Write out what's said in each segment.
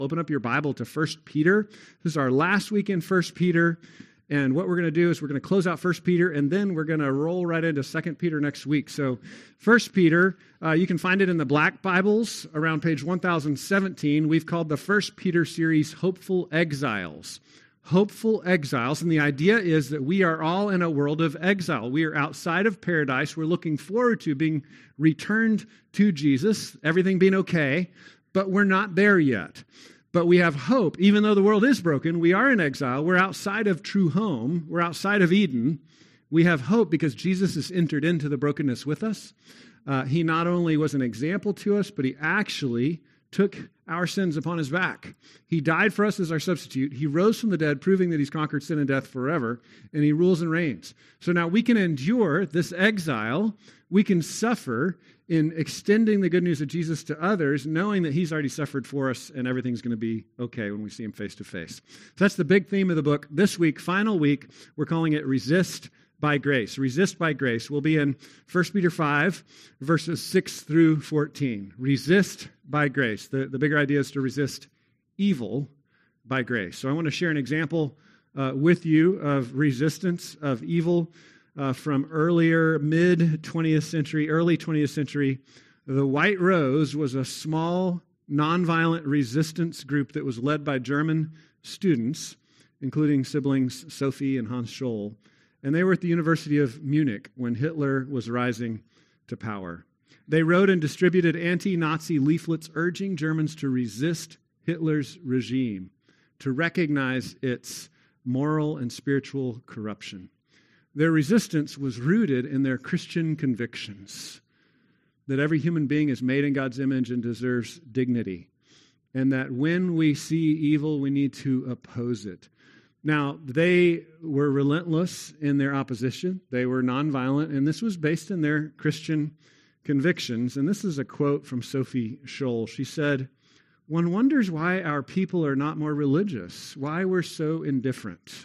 Open up your Bible to 1 Peter. This is our last week in 1 Peter. And what we're going to do is we're going to close out 1 Peter, and then we're going to roll right into 2 Peter next week. So 1 Peter, you can find it in the black Bibles around page 1017. We've called the 1 Peter series Hopeful Exiles. Hopeful exiles. And the idea is that we are all in a world of exile. We are outside of paradise. We're looking forward to being returned to Jesus, everything being okay, but we're not there yet. But we have hope. Even though the world is broken, we are in exile. We're outside of true home. We're outside of Eden. We have hope because Jesus has entered into the brokenness with us. He not only was an example to us, but he actually took our sins upon his back. He died for us as our substitute. He rose from the dead, proving that he's conquered sin and death forever, and he rules and reigns. So now we can endure this exile. We can suffer in extending the good news of Jesus to others, knowing that he's already suffered for us and everything's going to be okay when we see him face to face. So that's the big theme of the book. This week, final week, we're calling it Resist by Grace. Resist by Grace. We'll be in 1 Peter 5, verses 6 through 14. Resist by grace. The bigger idea is to resist evil by grace. So I want to share an example with you of resistance of evil from earlier mid-20th century, early 20th century. The White Rose was a small, nonviolent resistance group that was led by German students, including siblings Sophie and Hans Scholl. And they were at the University of Munich when Hitler was rising to power. They wrote and distributed anti-Nazi leaflets urging Germans to resist Hitler's regime, to recognize its moral and spiritual corruption. Their resistance was rooted in their Christian convictions, that every human being is made in God's image and deserves dignity, and that when we see evil, we need to oppose it. Now, they were relentless in their opposition. They were nonviolent, and this was based in their Christian convictions. And this is a quote from Sophie Scholl. She said, "One wonders why our people are not more religious, why we're so indifferent."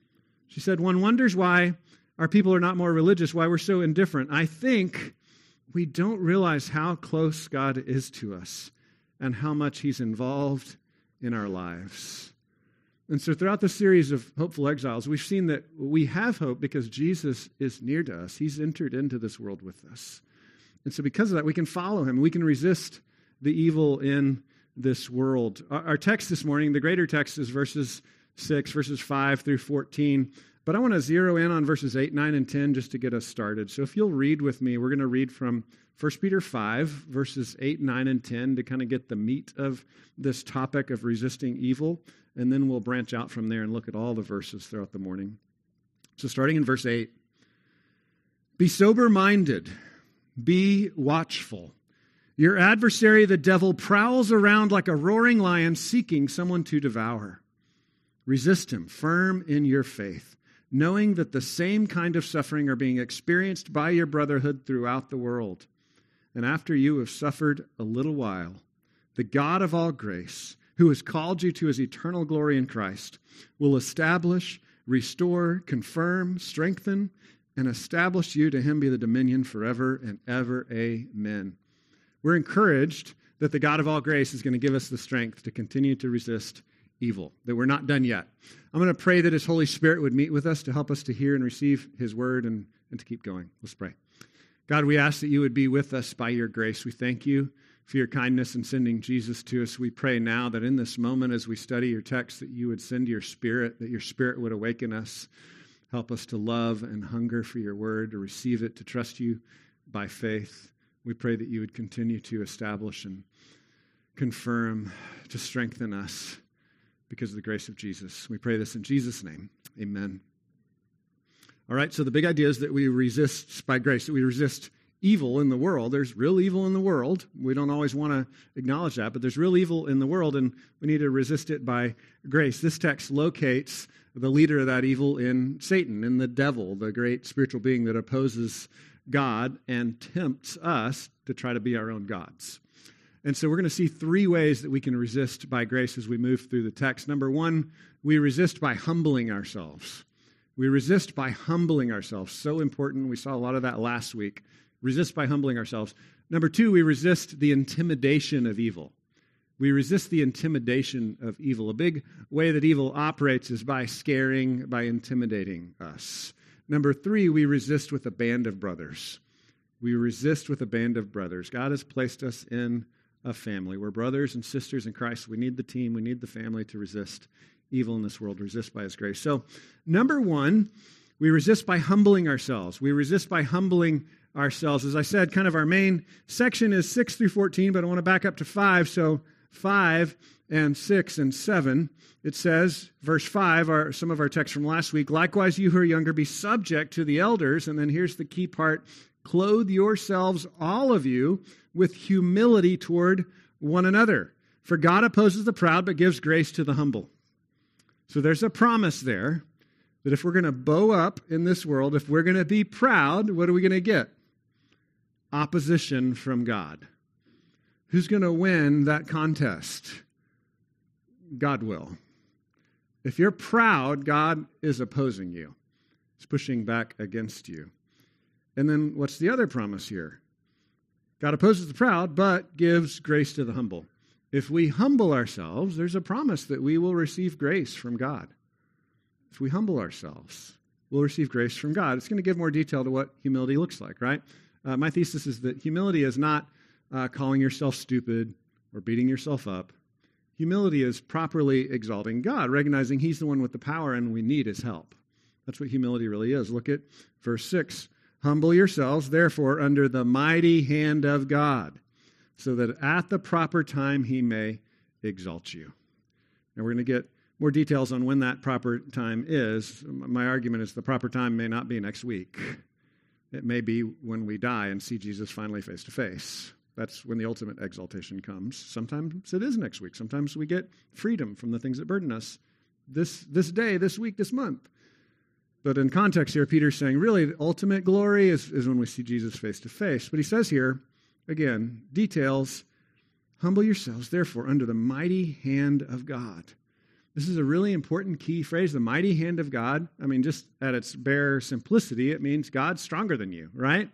She said, "One wonders why our people are not more religious, why we're so indifferent. I think we don't realize how close God is to us and how much he's involved in our lives." And so throughout the series of Hopeful Exiles, we've seen that we have hope because Jesus is near to us. He's entered into this world with us. And so because of that, we can follow him. We can resist the evil in this world. Our text this morning, the greater text, is verses 5 through 14. But I want to zero in on verses 8, 9, and 10 just to get us started. So if you'll read with me, we're going to read from 1 Peter 5, verses 8, 9, and 10 to kind of get the meat of this topic of resisting evil. And then we'll branch out from there and look at all the verses throughout the morning. So starting in verse 8, "Be sober-minded, be watchful. Your adversary, the devil, prowls around like a roaring lion seeking someone to devour. Resist him, firm in your faith, knowing that the same kind of suffering are being experienced by your brotherhood throughout the world. And after you have suffered a little while, the God of all grace, who has called you to his eternal glory in Christ, will establish, restore, confirm, strengthen, and establish you. To him be the dominion forever and ever. Amen." We're encouraged that the God of all grace is going to give us the strength to continue to resist evil, that we're not done yet. I'm going to pray that his Holy Spirit would meet with us to help us to hear and receive his word and to keep going. Let's pray. God, we ask that you would be with us by your grace. We thank you for your kindness in sending Jesus to us. We pray now that in this moment as we study your text, that you would send your Spirit, that your Spirit would awaken us, help us to love and hunger for your word, to receive it, to trust you by faith. We pray that you would continue to establish and confirm, to strengthen us because of the grace of Jesus. We pray this in Jesus' name. Amen. All right, so the big idea is that we resist by grace, that we resist evil in the world. There's real evil in the world. We don't always want to acknowledge that, but there's real evil in the world, and we need to resist it by grace. This text locates the leader of that evil in Satan, in the devil, the great spiritual being that opposes God and tempts us to try to be our own gods. And so we're going to see three ways that we can resist by grace as we move through the text. Number one, we resist by humbling ourselves. We resist by humbling ourselves. So important. We saw a lot of that last week. Resist by humbling ourselves. Number two, we resist the intimidation of evil. We resist the intimidation of evil. A big way that evil operates is by scaring, by intimidating us. Number 3, we resist with a band of brothers. We resist with a band of brothers. God has placed us in a family. We're brothers and sisters in Christ. We need the team. We need the family to resist evil in this world, resist by his grace. So, number 1, we resist by humbling ourselves. We resist by humbling ourselves. As I said, kind of our main section is 6 through 14, but I want to back up to 5. So 5 and 6 and 7, it says, verse 5, some of our texts from last week, likewise you who are younger, be subject to the elders. And then here's the key part, clothe yourselves, all of you, with humility toward one another. For God opposes the proud, but gives grace to the humble. So there's a promise there that if we're going to bow up in this world, if we're going to be proud, what are we going to get? Opposition from God. Who's going to win that contest? God will. If you're proud, God is opposing you. He's pushing back against you. And then what's the other promise here? God opposes the proud, but gives grace to the humble. If we humble ourselves, there's a promise that we will receive grace from God. If we humble ourselves, we'll receive grace from God. It's going to give more detail to what humility looks like, right? My thesis is that humility is not calling yourself stupid or beating yourself up. Humility is properly exalting God, recognizing he's the one with the power and we need his help. That's what humility really is. Look at verse 6. Humble yourselves, therefore, under the mighty hand of God, so that at the proper time he may exalt you. Now we're going to get more details on when that proper time is. My argument is the proper time may not be next week. It may be when we die and see Jesus finally face to face. That's when the ultimate exaltation comes. Sometimes it is next week. Sometimes we get freedom from the things that burden us this day, this week, this month. But in context here, Peter's saying, really, the ultimate glory is when we see Jesus face to face. But he says here, again, details, humble yourselves, therefore, under the mighty hand of God. This is a really important key phrase, the mighty hand of God. I mean, just at its bare simplicity, it means God's stronger than you, right?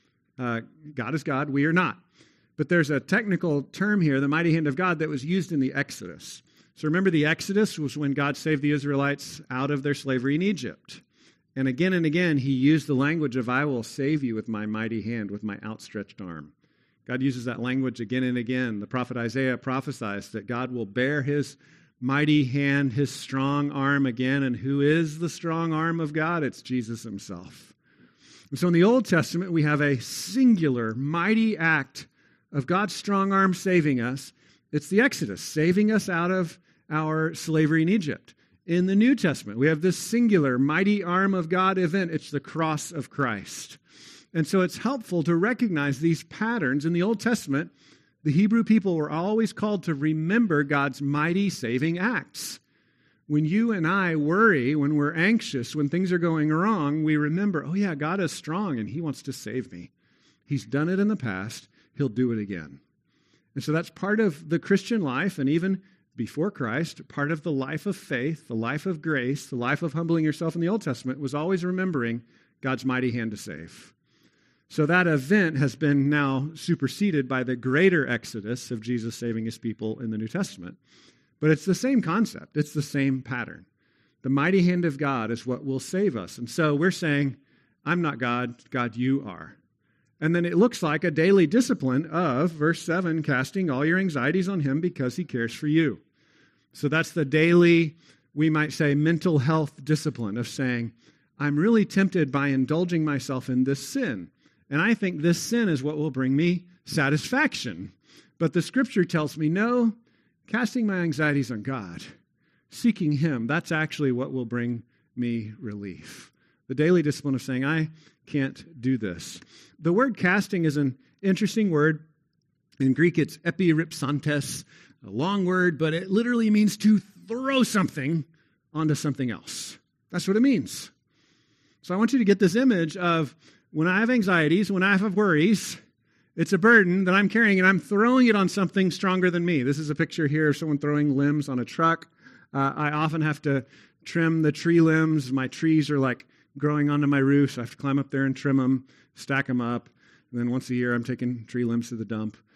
God is God, we are not. But there's a technical term here, the mighty hand of God, that was used in the Exodus. So remember, the Exodus was when God saved the Israelites out of their slavery in Egypt. And again, he used the language of, I will save you with my mighty hand, with my outstretched arm. God uses that language again and again. The prophet Isaiah prophesies that God will bear his mighty hand, his strong arm again. And who is the strong arm of God? It's Jesus himself. And so in the Old Testament, we have a singular, mighty act of God's strong arm saving us. It's the Exodus, saving us out of our slavery in Egypt. In the New Testament, we have this singular, mighty arm of God event. It's the cross of Christ. And so it's helpful to recognize these patterns. In the Old Testament, the Hebrew people were always called to remember God's mighty saving acts. When you and I worry, when we're anxious, when things are going wrong, we remember, oh yeah, God is strong and he wants to save me. He's done it in the past. He'll do it again. And so that's part of the Christian life, and even before Christ, part of the life of faith, the life of grace, the life of humbling yourself in the Old Testament was always remembering God's mighty hand to save. So that event has been now superseded by the greater exodus of Jesus saving his people in the New Testament. But it's the same concept. It's the same pattern. The mighty hand of God is what will save us. And so we're saying, I'm not God, God, you are. And then it looks like a daily discipline of, verse 7, casting all your anxieties on him because he cares for you. So that's the daily, we might say, mental health discipline of saying, I'm really tempted by indulging myself in this sin. And I think this sin is what will bring me satisfaction. But the scripture tells me, no, casting my anxieties on God, seeking him, that's actually what will bring me relief. The daily discipline of saying, I can't do this. The word casting is an interesting word. In Greek, it's epiripsantes, a long word, but it literally means to throw something onto something else. That's what it means. So I want you to get this image of when I have anxieties, when I have worries, it's a burden that I'm carrying and I'm throwing it on something stronger than me. This is a picture here of someone throwing limbs on a truck. I often have to trim the tree limbs. My trees are like growing onto my roof, so I have to climb up there and trim them, stack them up. And then once a year, I'm taking tree limbs to the dump.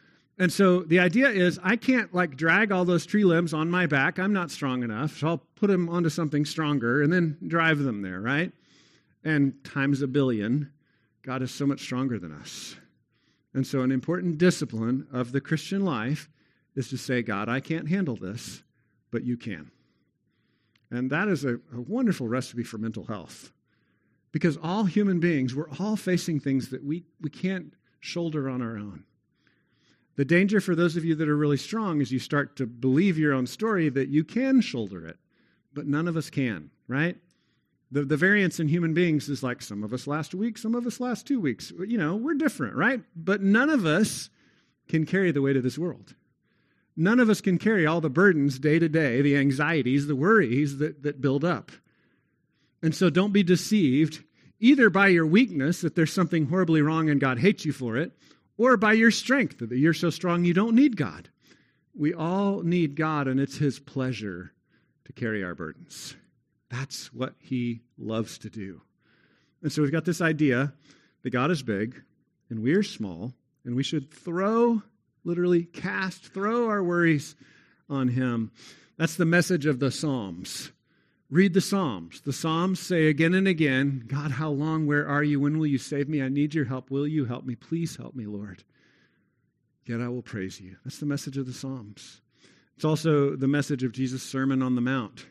And so the idea is I can't like drag all those tree limbs on my back. I'm not strong enough. So I'll put them onto something stronger and then drive them there, right? And times a billion, God is so much stronger than us. And so an important discipline of the Christian life is to say, God, I can't handle this, but you can. And that is a wonderful recipe for mental health. Because all human beings, we're all facing things that we can't shoulder on our own. The danger for those of you that are really strong is you start to believe your own story that you can shoulder it, but none of us can, right? The variance in human beings is like some of us last a week, some of us last 2 weeks. You know, we're different, right? But none of us can carry the weight of this world. None of us can carry all the burdens day to day, the anxieties, the worries that build up. And so don't be deceived either by your weakness, that there's something horribly wrong and God hates you for it, or by your strength, that you're so strong you don't need God. We all need God, and it's His pleasure to carry our burdens. That's what He loves to do. And so we've got this idea that God is big, and we are small, and we should literally throw our worries on Him. That's the message of the Psalms. Read the Psalms. The Psalms say again and again, God, how long? Where are you? When will you save me? I need your help. Will you help me? Please help me, Lord. Yet I will praise you. That's the message of the Psalms. It's also the message of Jesus' Sermon on the Mount.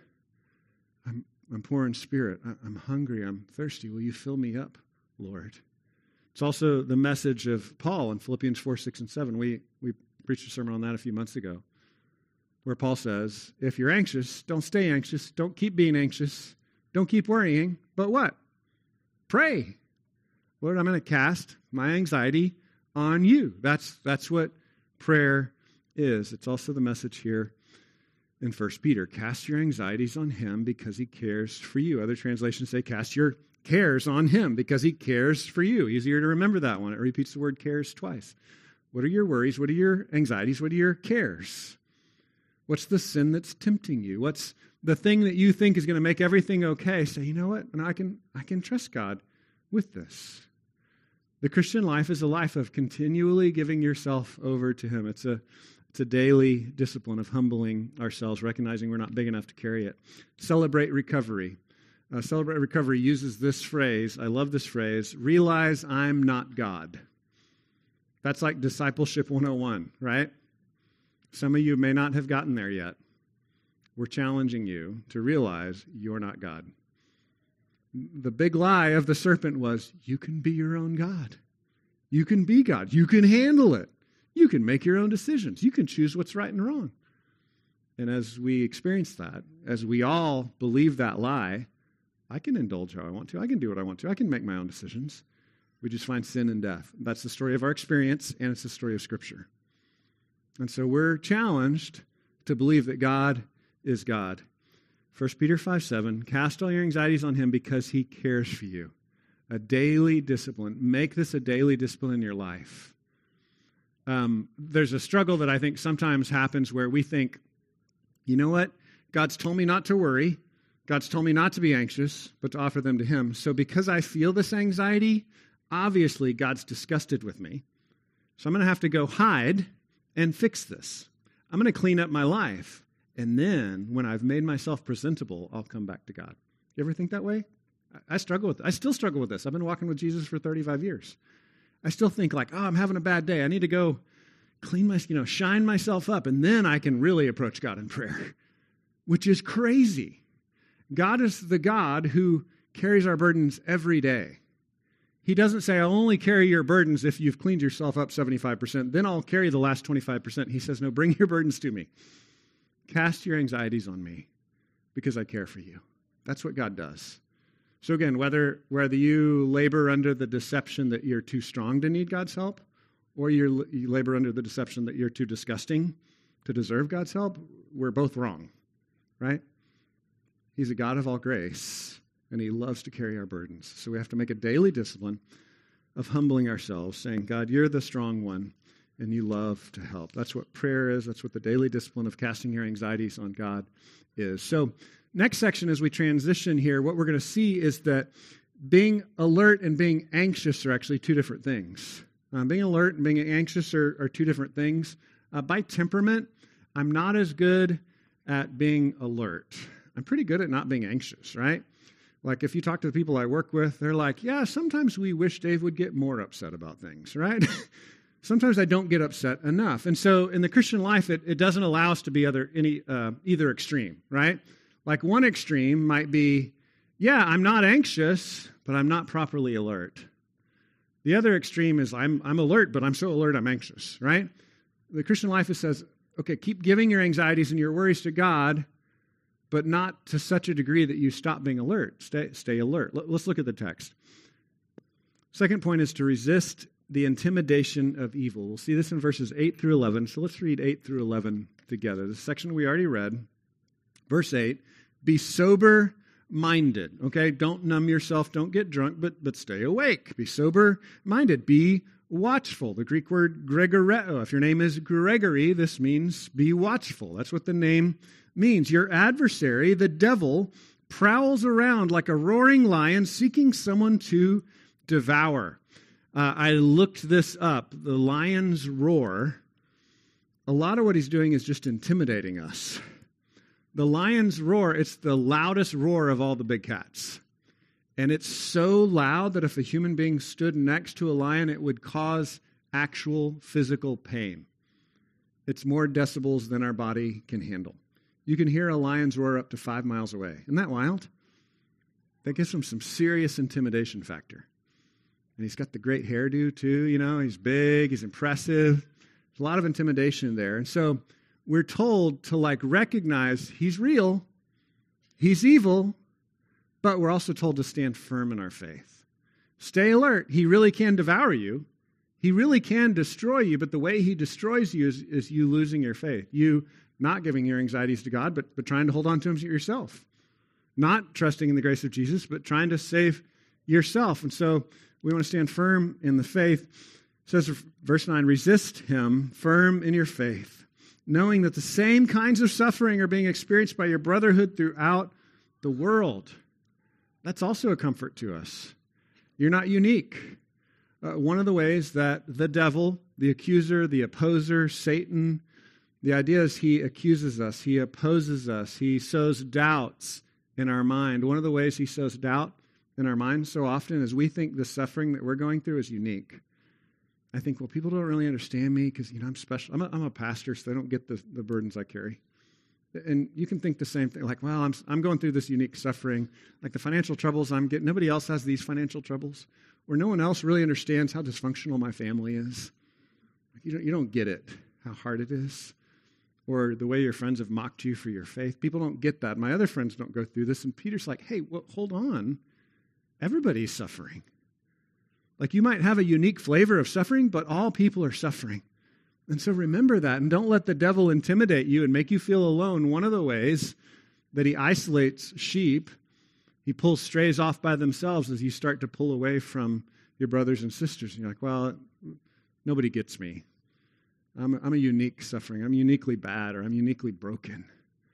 I'm poor in spirit. I'm hungry. I'm thirsty. Will you fill me up, Lord? It's also the message of Paul in Philippians 4, 6, and 7. We preached a sermon on that a few months ago, where Paul says, if you're anxious, don't stay anxious. Don't keep being anxious. Don't keep worrying. But what? Pray. Lord, I'm going to cast my anxiety on you. That's what prayer is. It's also the message here in 1 Peter. Cast your anxieties on Him because He cares for you. Other translations say cast your cares on Him because He cares for you. Easier to remember that one. It repeats the word cares twice. What are your worries? What are your anxieties? What are your cares? What's the sin that's tempting you? What's the thing that you think is going to make everything okay? Say, you know what? And I can trust God with this. The Christian life is a life of continually giving yourself over to Him. It's a daily discipline of humbling ourselves, recognizing we're not big enough to carry it. Celebrate recovery. Celebrate Recovery uses this phrase. I love this phrase. Realize I'm not God. That's like discipleship 101, right? Some of you may not have gotten there yet. We're challenging you to realize you're not God. The big lie of the serpent was, you can be your own God. You can be God. You can handle it. You can make your own decisions. You can choose what's right and wrong. And as we experience that, as we all believe that lie, I can indulge how I want to. I can do what I want to. I can make my own decisions. We just find sin and death. That's the story of our experience, and it's the story of Scripture. And so we're challenged to believe that God is God. 1 Peter 5:7, cast all your anxieties on Him because He cares for you. A daily discipline. Make this a daily discipline in your life. There's a struggle that I think sometimes happens where we think, you know what? God's told me not to worry. God's told me not to be anxious, but to offer them to Him. So because I feel this anxiety, obviously God's disgusted with me. So I'm going to have to go hide and fix this. I'm going to clean up my life. And then when I've made myself presentable, I'll come back to God. You ever think that way? I still struggle with this. I've been walking with Jesus for 35 years. I still think like, I'm having a bad day. I need to go shine myself up, and then I can really approach God in prayer, which is crazy. God is the God who carries our burdens every day. He doesn't say, I'll only carry your burdens if you've cleaned yourself up 75%. Then I'll carry the last 25%. He says, no, bring your burdens to me. Cast your anxieties on me because I care for you. That's what God does. So again, whether you labor under the deception that you're too strong to need God's help, or you labor under the deception that you're too disgusting to deserve God's help, we're both wrong, right? He's a God of all grace, and He loves to carry our burdens. So we have to make a daily discipline of humbling ourselves, saying, God, you're the strong one, and you love to help. That's what prayer is. That's what the daily discipline of casting your anxieties on God is. So next section, as we transition here, what we're going to see is that being alert and being anxious are actually two different things. Being alert and being anxious are two different things. By temperament, I'm not as good at being alert. I'm pretty good at not being anxious, right? Like if you talk to the people I work with, they're like, yeah, sometimes we wish Dave would get more upset about things, right? Sometimes I don't get upset enough. And so in the Christian life, it doesn't allow us to be either extreme, right? Like one extreme might be, yeah, I'm not anxious, but I'm not properly alert. The other extreme is I'm alert, but I'm so alert I'm anxious, right? The Christian life says, okay, keep giving your anxieties and your worries to God, but not to such a degree that you stop being alert. Stay alert. Let's look at the text. Second point is to resist the intimidation of evil. We'll see this in verses 8 through 11. So let's read 8 through 11 together. The section we already read. Verse 8, be sober-minded. Okay, don't numb yourself. Don't get drunk, but stay awake. Be sober-minded. Be watchful. The Greek word gregoreo. If your name is Gregory, this means be watchful. That's what the name means. Your adversary, the devil, prowls around like a roaring lion seeking someone to devour. I looked this up. The lion's roar, a lot of what he's doing is just intimidating us. The lion's roar, it's the loudest roar of all the big cats. And it's so loud that if a human being stood next to a lion, it would cause actual physical pain. It's more decibels than our body can handle. You can hear a lion's roar up to 5 miles away. Isn't that wild? That gives him some serious intimidation factor. And he's got the great hairdo too, he's big, he's impressive. There's a lot of intimidation there. And so we're told to recognize he's real, he's evil, but we're also told to stand firm in our faith. Stay alert. He really can devour you. He really can destroy you, but the way he destroys you is you losing your faith. You not giving your anxieties to God, but trying to hold on to them yourself. Not trusting in the grace of Jesus, but trying to save yourself. And so we want to stand firm in the faith. It says, verse 9, resist him firm in your faith, knowing that the same kinds of suffering are being experienced by your brotherhood throughout the world. That's also a comfort to us. You're not unique. One of the ways that the devil, the accuser, the opposer, Satan, the idea is he accuses us, he opposes us, he sows doubts in our mind. One of the ways he sows doubt in our mind so often is we think the suffering that we're going through is unique. I think, well, people don't really understand me because, I'm special. I'm a pastor, so they don't get the burdens I carry. And you can think the same thing, like, well, I'm going through this unique suffering, like the financial troubles I'm getting. Nobody else has these financial troubles, or no one else really understands how dysfunctional my family is. You don't get it, how hard it is, or the way your friends have mocked you for your faith. People don't get that. My other friends don't go through this. And Peter's like, hey, well, hold on. Everybody's suffering. Like you might have a unique flavor of suffering, but all people are suffering. And so remember that, and don't let the devil intimidate you and make you feel alone. One of the ways that he isolates sheep, he pulls strays off by themselves as you start to pull away from your brothers and sisters. And you're like, well, nobody gets me. I'm a unique suffering. I'm uniquely bad, or I'm uniquely broken.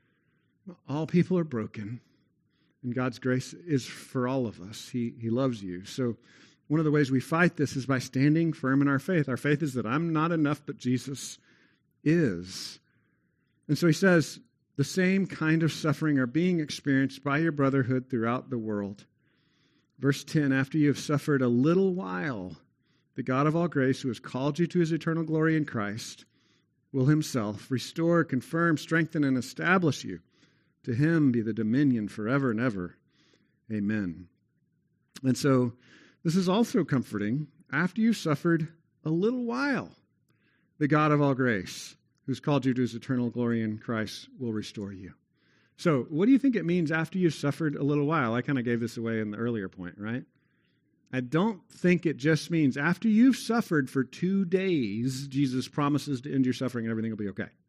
All people are broken, and God's grace is for all of us. He loves you. So one of the ways we fight this is by standing firm in our faith. Our faith is that I'm not enough, but Jesus is. And so he says, the same kind of suffering are being experienced by your brotherhood throughout the world. Verse 10, after you have suffered a little while, the God of all grace, who has called you to his eternal glory in Christ, will himself restore, confirm, strengthen, and establish you. To him be the dominion forever and ever. Amen. And so this is also comforting. After you've suffered a little while, the God of all grace, who's called you to his eternal glory in Christ, will restore you. So what do you think it means after you've suffered a little while? I kind of gave this away in the earlier point, right? I don't think it just means after you've suffered for 2 days, Jesus promises to end your suffering and everything will be okay.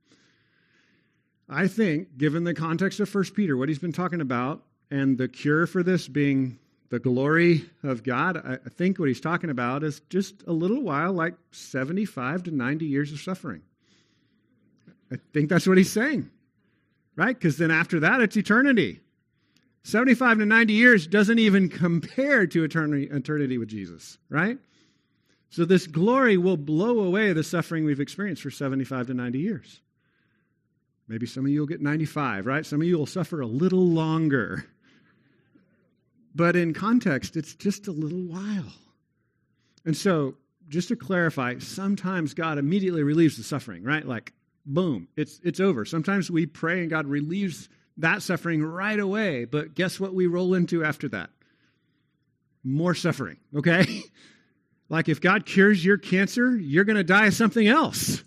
I think, given the context of 1 Peter, what he's been talking about, and the cure for this being the glory of God, I think what he's talking about is just a little while, like 75 to 90 years of suffering. I think that's what he's saying, right? Because then after that, it's eternity. 75 to 90 years doesn't even compare to eternity with Jesus, right? So this glory will blow away the suffering we've experienced for 75 to 90 years. Maybe some of you will get 95, right? Some of you will suffer a little longer. But in context, it's just a little while. And so, just to clarify, sometimes God immediately relieves the suffering, right? Like, boom, it's over. Sometimes we pray and God relieves that suffering right away. But guess what we roll into after that? More suffering, okay? Like if God cures your cancer, you're going to die of something else.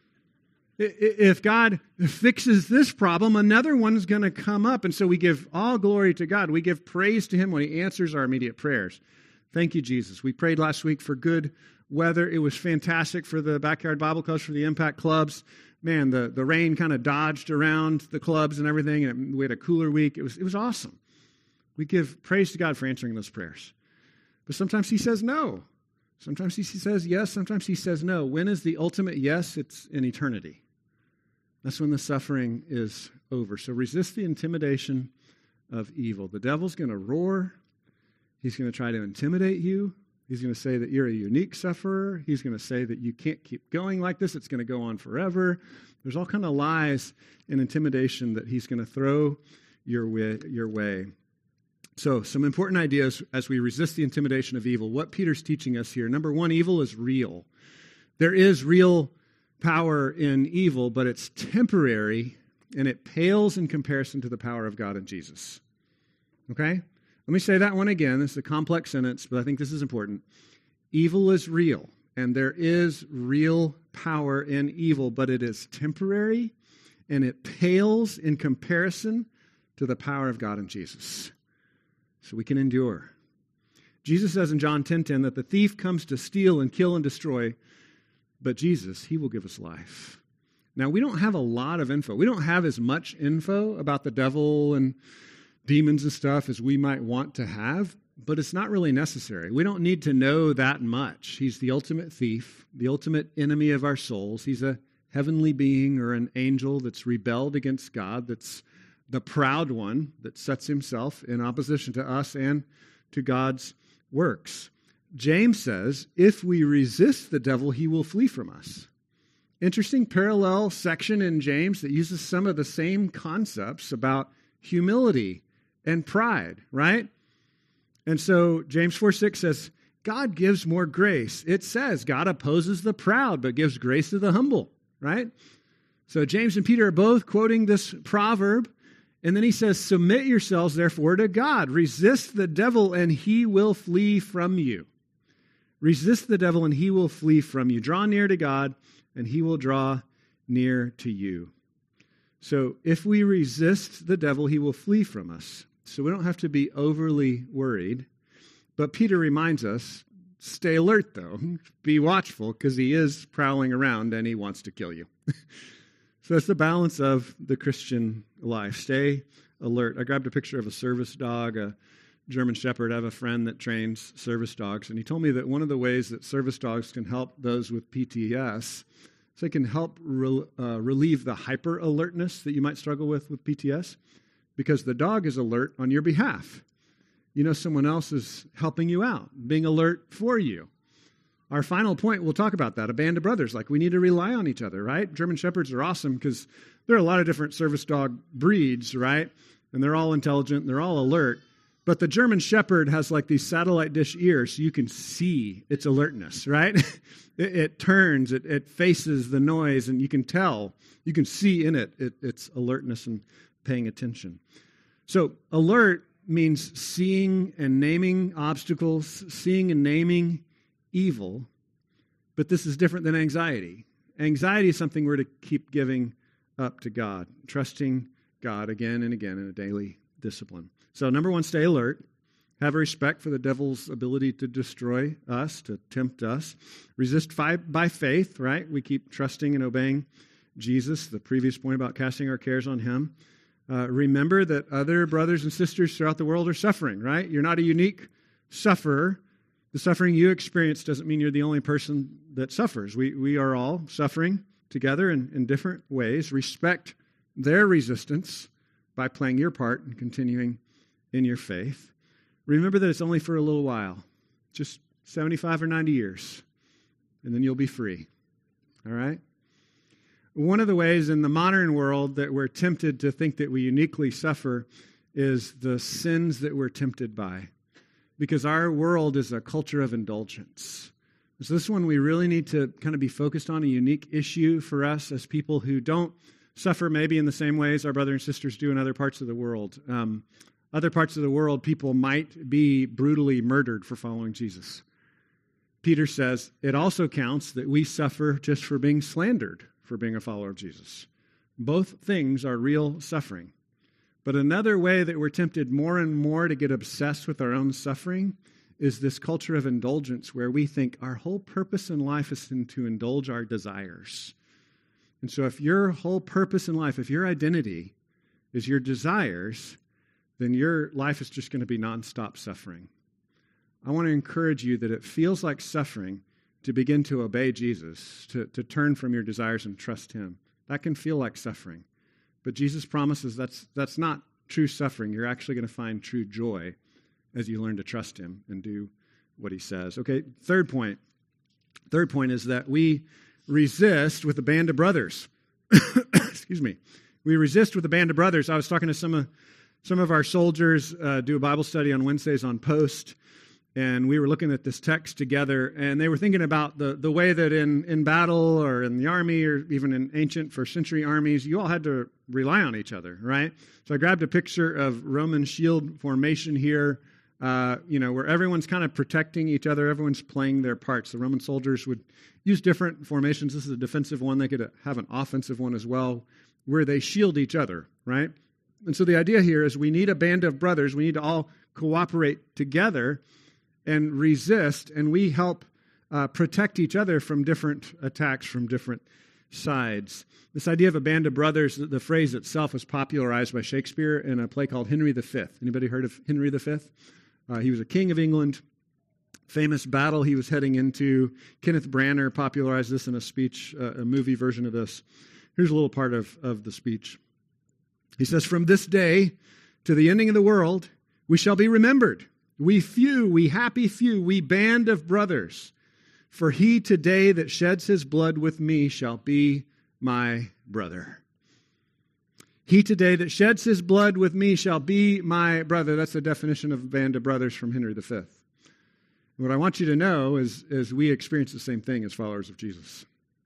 If God fixes this problem, another one's going to come up. And so we give all glory to God. We give praise to him when he answers our immediate prayers. Thank you, Jesus. We prayed last week for good weather. It was fantastic for the backyard Bible clubs, for the impact clubs. Man, the rain kind of dodged around the clubs and everything, and we had a cooler week. It was awesome. We give praise to God for answering those prayers. But sometimes he says no. Sometimes he says yes. Sometimes he says no. When is the ultimate yes? It's in eternity. That's when the suffering is over. So resist the intimidation of evil. The devil's going to roar. He's going to try to intimidate you. He's going to say that you're a unique sufferer. He's going to say that you can't keep going like this. It's going to go on forever. There's all kind of lies and intimidation that he's going to throw your way. So some important ideas as we resist the intimidation of evil. What Peter's teaching us here. Number one, evil is real. There is real power in evil, but it's temporary, and it pales in comparison to the power of God and Jesus. Okay? Let me say that one again. This is a complex sentence, but I think this is important. Evil is real, and there is real power in evil, but it is temporary, and it pales in comparison to the power of God and Jesus. So we can endure. Jesus says in John 10:10 that the thief comes to steal and kill and destroy, but Jesus, he will give us life. Now, we don't have a lot of info. We don't have as much info about the devil and demons and stuff as we might want to have, but it's not really necessary. We don't need to know that much. He's the ultimate thief, the ultimate enemy of our souls. He's a heavenly being or an angel that's rebelled against God, that's the proud one that sets himself in opposition to us and to God's works. James says, if we resist the devil, he will flee from us. Interesting parallel section in James that uses some of the same concepts about humility and pride, right? And so James 4:6 says, God gives more grace. It says God opposes the proud, but gives grace to the humble, right? So James and Peter are both quoting this proverb. And then he says, submit yourselves, therefore, to God. Resist the devil, and he will flee from you. Resist the devil, and he will flee from you. Draw near to God, and he will draw near to you. So if we resist the devil, he will flee from us. So we don't have to be overly worried. But Peter reminds us, stay alert, though. Be watchful, because he is prowling around, and he wants to kill you. So that's the balance of the Christian life. Stay alert. I grabbed a picture of a service dog, a German Shepherd. I have a friend that trains service dogs, and he told me that one of the ways that service dogs can help those with PTS is they can help relieve the hyper-alertness that you might struggle with PTS, because the dog is alert on your behalf. You know someone else is helping you out, being alert for you. Our final point, we'll talk about that, a band of brothers. Like, we need to rely on each other, right? German Shepherds are awesome because there are a lot of different service dog breeds, right? And they're all intelligent, they're all alert. But the German Shepherd has like these satellite dish ears so you can see its alertness, right? It turns, it faces the noise, and you can tell, you can see in its alertness and paying attention. So alert means seeing and naming obstacles, seeing and naming evil, but this is different than anxiety. Anxiety is something we're to keep giving up to God, trusting God again and again in a daily discipline. So number one, stay alert. Have a respect for the devil's ability to destroy us, to tempt us. Resist by faith, right? We keep trusting and obeying Jesus, the previous point about casting our cares on him. Remember that other brothers and sisters throughout the world are suffering, right? You're not a unique sufferer. The suffering you experience doesn't mean you're the only person that suffers. We are all suffering together in different ways. Respect their resistance by playing your part and continuing in your faith. Remember that it's only for a little while, just 75 or 90 years. and then you'll be free. All right? One of the ways in the modern world that we're tempted to think that we uniquely suffer is the sins that we're tempted by, because our world is a culture of indulgence. So this one we really need to kind of be focused on, a unique issue for us as people who don't suffer maybe in the same ways our brothers and sisters do in other parts of the world. Other parts of the world, people might be brutally murdered for following Jesus. Peter says it also counts that we suffer just for being slandered for being a follower of Jesus. Both things are real suffering. But another way that we're tempted more and more to get obsessed with our own suffering is this culture of indulgence where we think our whole purpose in life is to indulge our desires. And so if your whole purpose in life, if your identity is your desires, then your life is just going to be nonstop suffering. I want to encourage you that it feels like suffering to begin to obey Jesus, to turn from your desires and trust him. That can feel like suffering. But Jesus promises that's not true suffering. You're actually going to find true joy as you learn to trust him and do what he says. Okay, third point. Third point is that we resist with a band of brothers. Excuse me. We resist with a band of brothers. I was talking to some of our soldiers, do a Bible study on Wednesdays on Post, and we were looking at this text together, and they were thinking about the way that in battle or in the army or even in ancient first century armies, you all had to rely on each other, right? So I grabbed a picture of Roman shield formation here, where everyone's kind of protecting each other, everyone's playing their parts. The Roman soldiers would use different formations. This is a defensive one. They could have an offensive one as well, where they shield each other, right? And so the idea here is we need a band of brothers. We need to all cooperate together and resist, and we help protect each other from different attacks from different sides. This idea of a band of brothers, the phrase itself was popularized by Shakespeare in a play called Henry V. Anybody heard of Henry V? He was a king of England, famous battle he was heading into. Kenneth Branagh popularized this in a speech, a movie version of this. Here's a little part of the speech. He says, "From this day to the ending of the world, we shall be remembered. We few, we happy few, we band of brothers. For he today that sheds his blood with me shall be my brother." He today that sheds his blood with me shall be my brother. That's the definition of a band of brothers from Henry V. What I want you to know is we experience the same thing as followers of Jesus.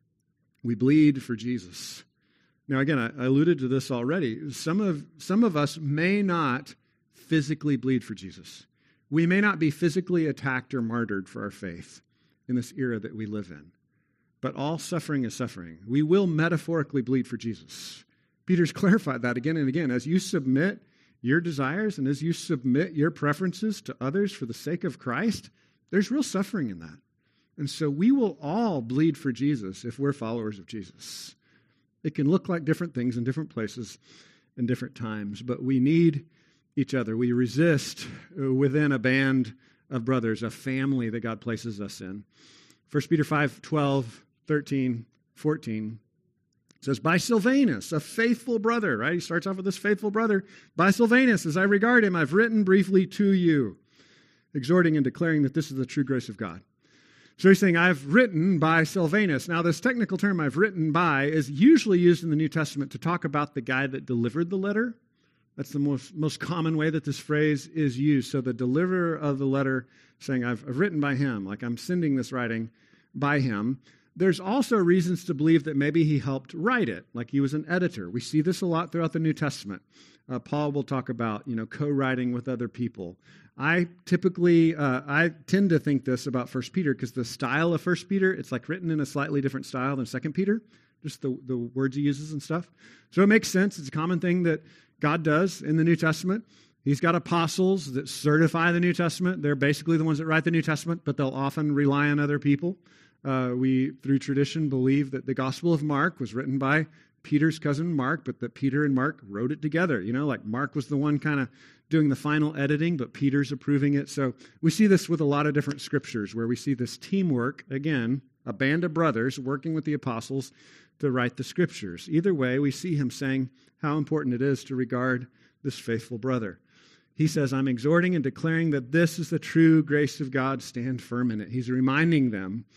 We bleed for Jesus. Now, again, I alluded to this already. Some of us may not physically bleed for Jesus. We may not be physically attacked or martyred for our faith in this era that we live in. But all suffering is suffering. We will metaphorically bleed for Jesus. Peter's clarified that again and again. As you submit your desires and as you submit your preferences to others for the sake of Christ, there's real suffering in that. And so we will all bleed for Jesus if we're followers of Jesus. It can look like different things in different places and different times, but we need each other. We resist within a band of brothers, a family that God places us in. 1 Peter 5, 12, 13, 14 says, "By Silvanus, a faithful brother," right? He starts off with this faithful brother. "By Silvanus, as I regard him, I've written briefly to you, exhorting and declaring that this is the true grace of God." So he's saying, I've written by Silvanus. Now, this technical term, "I've written by," is usually used in the New Testament to talk about the guy that delivered the letter. That's the most common way that this phrase is used. So the deliverer of the letter saying, I've written by him, like I'm sending this writing by him. There's also reasons to believe that maybe he helped write it, like he was an editor. We see this a lot throughout the New Testament. Paul will talk about, co-writing with other people. I tend to think this about 1 Peter because the style of 1 Peter, it's like written in a slightly different style than 2 Peter, just the words he uses and stuff. So it makes sense. It's a common thing that God does in the New Testament. He's got apostles that certify the New Testament. They're basically the ones that write the New Testament, but they'll often rely on other people. We, through tradition, believe that the Gospel of Mark was written by Peter's cousin Mark, but that Peter and Mark wrote it together. Like Mark was the one kind of doing the final editing, but Peter's approving it. So we see this with a lot of different scriptures where we see this teamwork, again, a band of brothers working with the apostles to write the scriptures. Either way, we see him saying how important it is to regard this faithful brother. He says, I'm exhorting and declaring that this is the true grace of God. Stand firm in it. He's reminding them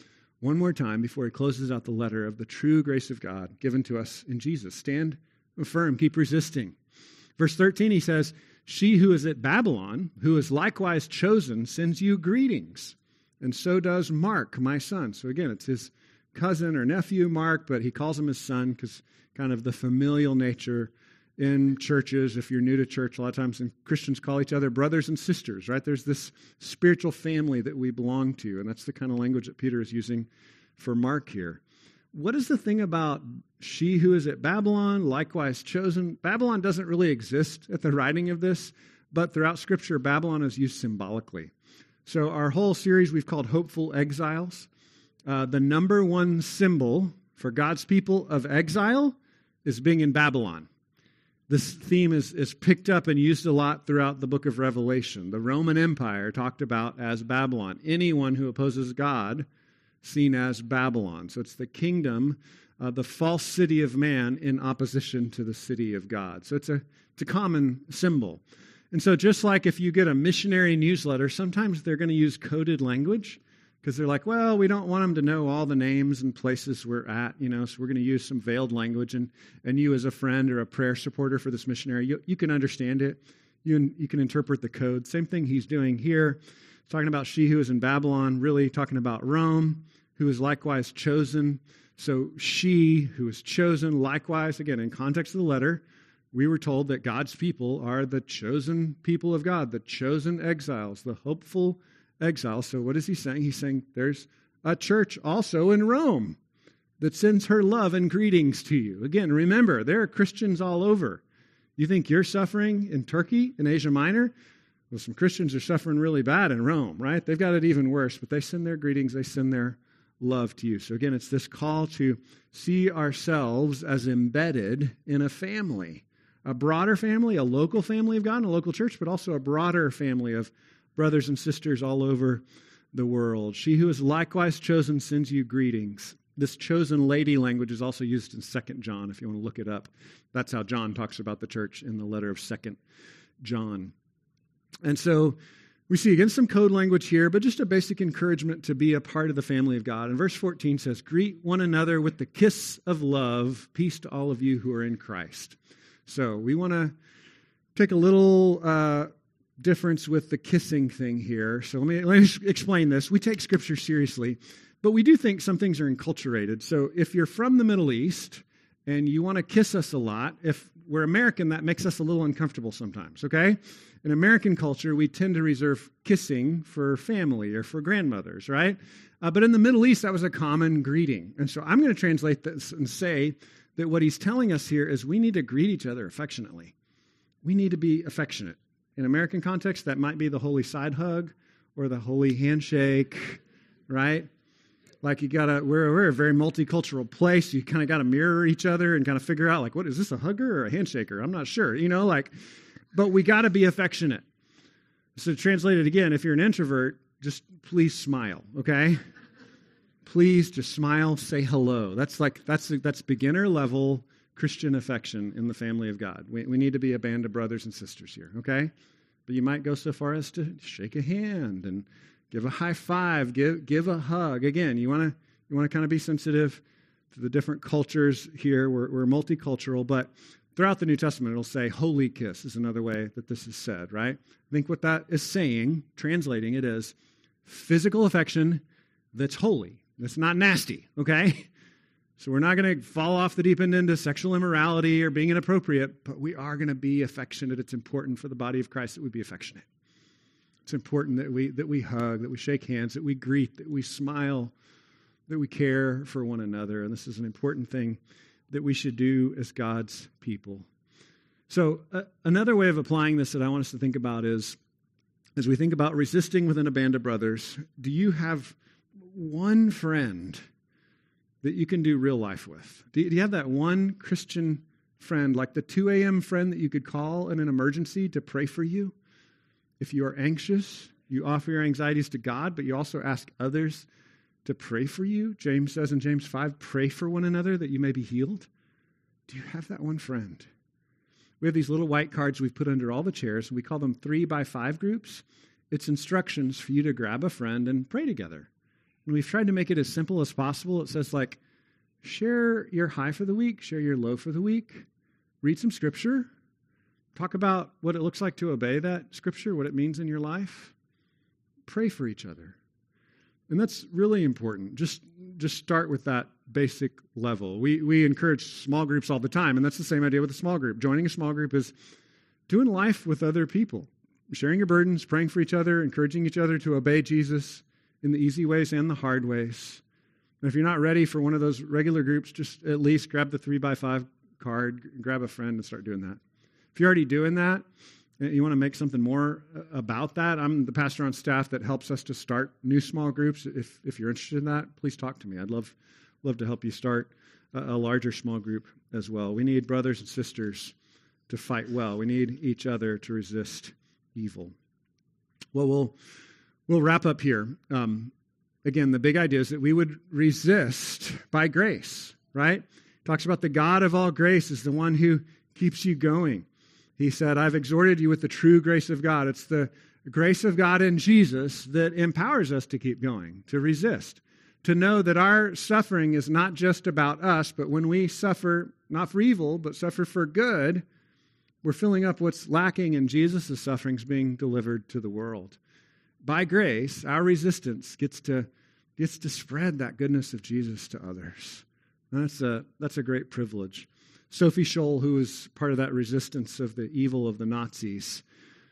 one more time before he closes out the letter of the true grace of God given to us in Jesus. Stand firm, keep resisting. Verse 13, he says, she who is at Babylon, who is likewise chosen, sends you greetings, and so does Mark, my son. So again, it's his cousin or nephew, Mark, but he calls him his son because kind of the familial nature in churches. If you're new to church, a lot of times Christians call each other brothers and sisters, right? There's this spiritual family that we belong to, and that's the kind of language that Peter is using for Mark here. What is the thing about she who is at Babylon, likewise chosen? Babylon doesn't really exist at the writing of this, but throughout Scripture, Babylon is used symbolically. So our whole series we've called Hopeful Exiles. The number one symbol for God's people of exile is being in Babylon. This theme is picked up and used a lot throughout the book of Revelation. The Roman Empire talked about as Babylon. Anyone who opposes God seen as Babylon. So it's the kingdom, the false city of man in opposition to the city of God. So it's a common symbol. And so just like if you get a missionary newsletter, sometimes they're going to use coded language because they're like, well, we don't want them to know all the names and places we're at, so we're going to use some veiled language. And you as a friend or a prayer supporter for this missionary, you can understand it. You can interpret the code. Same thing he's doing here. He's talking about she who is in Babylon, really talking about Rome, who is likewise chosen. So she who is chosen, likewise, again, in context of the letter, we were told that God's people are the chosen people of God, the chosen exiles, the hopeful exiles. So what is he saying? He's saying there's a church also in Rome that sends her love and greetings to you. Again, remember, there are Christians all over. You think you're suffering in Turkey, in Asia Minor? Well, some Christians are suffering really bad in Rome, right? They've got it even worse, but they send their greetings, they send their love to you. So again, it's this call to see ourselves as embedded in a family, a broader family, a local family of God, and a local church, but also a broader family of brothers and sisters all over the world. She who is likewise chosen sends you greetings. This chosen lady language is also used in 2 John, if you want to look it up. That's how John talks about the church in the letter of 2 John. And so we see, again, some code language here, but just a basic encouragement to be a part of the family of God. And verse 14 says, greet one another with the kiss of love. Peace to all of you who are in Christ. So we want to take a little difference with the kissing thing here. So let me explain this. We take Scripture seriously, but we do think some things are enculturated. So if you're from the Middle East and you want to kiss us a lot, if we're American, that makes us a little uncomfortable sometimes, okay? In American culture, we tend to reserve kissing for family or for grandmothers, right? But in the Middle East, that was a common greeting. And so I'm going to translate this and say that what he's telling us here is we need to greet each other affectionately. We need to be affectionate. In American context, that might be the holy side hug or the holy handshake, right? Like we're a very multicultural place. You kind of got to mirror each other and kind of figure out, like, what is this, a hugger or a handshaker? I'm not sure, but we got to be affectionate. So to translate it again, if you're an introvert, just please smile, okay? Please just smile, say hello. That's beginner level Christian affection in the family of God. We need to be a band of brothers and sisters here, okay? But you might go so far as to shake a hand and give a high five, give a hug. Again, you want to kind of be sensitive to the different cultures here. We're multicultural, but throughout the New Testament, it'll say holy kiss is another way that this is said, right? I think what that is saying, translating it, is physical affection that's holy. That's not nasty, okay? So we're not going to fall off the deep end into sexual immorality or being inappropriate, but we are going to be affectionate. It's important for the body of Christ that we be affectionate. It's important that we hug, that we shake hands, that we greet, that we smile, that we care for one another. And this is an important thing that we should do as God's people. So another way of applying this that I want us to think about is, as we think about resisting within a band of brothers, do you have one friend that you can do real life with? Do you have that one Christian friend, like the 2 a.m. friend that you could call in an emergency to pray for you? If you are anxious, you offer your anxieties to God, but you also ask others to pray for you. James says in James 5, pray for one another that you may be healed. Do you have that one friend? We have these little white cards we've put under all the chairs. We call them 3x5 groups. It's instructions for you to grab a friend and pray together. And we've tried to make it as simple as possible. It says, like, share your high for the week, share your low for the week, read some scripture, talk about what it looks like to obey that scripture, what it means in your life, pray for each other. And that's really important. Just start with that basic level. We encourage small groups all the time, and that's the same idea with a small group. Joining a small group is doing life with other people, sharing your burdens, praying for each other, encouraging each other to obey Jesus in the easy ways and the hard ways. And if you're not ready for one of those regular groups, just at least grab the 3x5 card, grab a friend and start doing that. If you're already doing that, and you want to make something more about that, I'm the pastor on staff that helps us to start new small groups. If you're interested in that, please talk to me. I'd love to help you start a larger small group as well. We need brothers and sisters to fight well. We need each other to resist evil. Well, we'll wrap up here. Again, the big idea is that we would resist by grace, right? Talks about the God of all grace is the one who keeps you going. He said, I've exhorted you with the true grace of God. It's the grace of God in Jesus that empowers us to keep going, to resist, to know that our suffering is not just about us, but when we suffer, not for evil, but suffer for good, we're filling up what's lacking in Jesus' sufferings being delivered to the world. By grace, our resistance gets to spread that goodness of Jesus to others. And that's a great privilege. Sophie Scholl, who was part of that resistance of the evil of the Nazis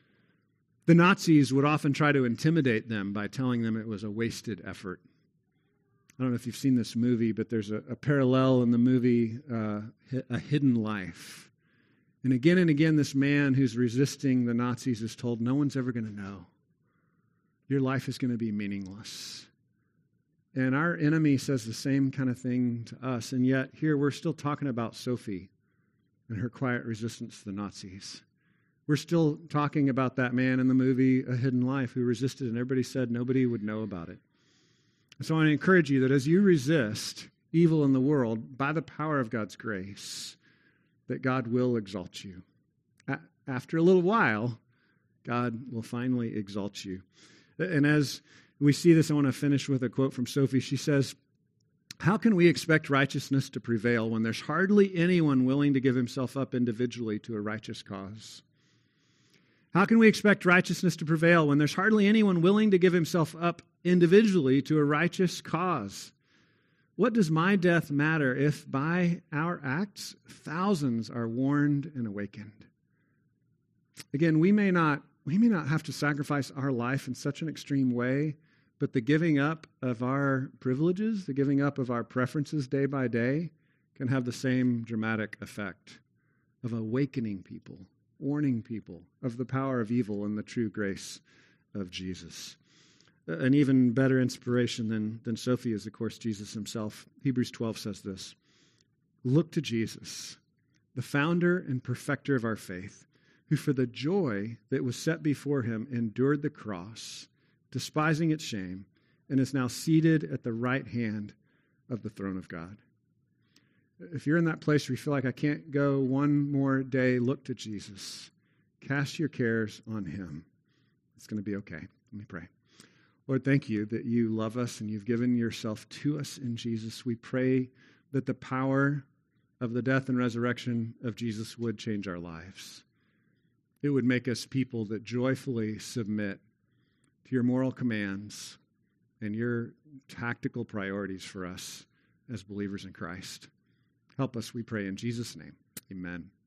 would often try to intimidate them by telling them it was a wasted effort. I don't know if you've seen this movie, but there's a parallel in the movie, A Hidden Life. And again, this man who's resisting the Nazis is told, no one's ever going to know. Your life is going to be meaningless. And our enemy says the same kind of thing to us. And yet here we're still talking about Sophie and her quiet resistance to the Nazis. We're still talking about that man in the movie A Hidden Life who resisted, and everybody said nobody would know about it. And so I want to encourage you that as you resist evil in the world, by the power of God's grace, that God will exalt you. After a little while, God will finally exalt you. And as we see this, I want to finish with a quote from Sophie. She says, how can we expect righteousness to prevail when there's hardly anyone willing to give himself up individually to a righteous cause? How can we expect righteousness to prevail when there's hardly anyone willing to give himself up individually to a righteous cause? What does my death matter if by our acts thousands are warned and awakened? Again, we may not have to sacrifice our life in such an extreme way, but the giving up of our privileges, the giving up of our preferences day by day can have the same dramatic effect of awakening people, warning people of the power of evil and the true grace of Jesus. An even better inspiration than Sophie is, of course, Jesus himself. Hebrews 12 says this, look to Jesus, the founder and perfecter of our faith, who for the joy that was set before him endured the cross, despising its shame, and is now seated at the right hand of the throne of God. If you're in that place where you feel like I can't go one more day, look to Jesus. Cast your cares on him. It's going to be okay. Let me pray. Lord, thank you that you love us and you've given yourself to us in Jesus. We pray that the power of the death and resurrection of Jesus would change our lives. It would make us people that joyfully submit to your moral commands and your tactical priorities for us as believers in Christ. Help us, we pray, in Jesus' name. Amen.